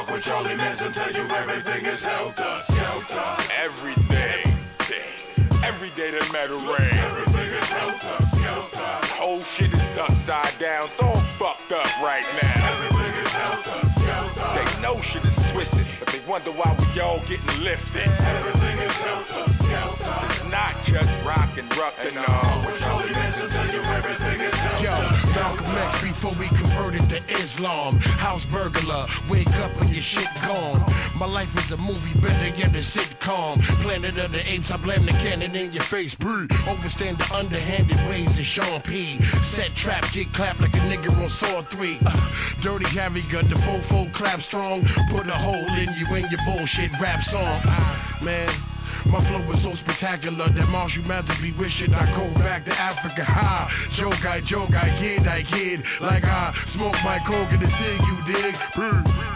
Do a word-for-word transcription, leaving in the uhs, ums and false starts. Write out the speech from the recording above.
talk with Charlie Manson, tell you everything is helter skelter. Everything, every day the metal rain. Everything is helter skelter. This whole shit is upside down, so fucked up right now. Everything is helter skelter. They know shit is twisted, but they wonder why we all getting lifted. Everything is helter skelter. It's not just rock and rock and Talk all. with Charlie Manson, tell you everything is helter Yo, skelter. Malcolm X before we converted to Islam. House burglar, wake up and your shit gone. My life is a movie, better yet a sitcom. Planet of the Apes, I blame the cannon in your face. Brr. Overstand the underhanded ways of Sean P. Set trap, get clapped like a nigga on Saw three. Uh, dirty Harry gun, the fofo clap strong. Put a hole in you in your bullshit rap song. Ah, man. My flow is so spectacular that Marshall Mathers be wishing I go back to Africa. Ha! Joke, I joke, I kid, I kid. Like I smoke my coke in the cig, you dig? Brr.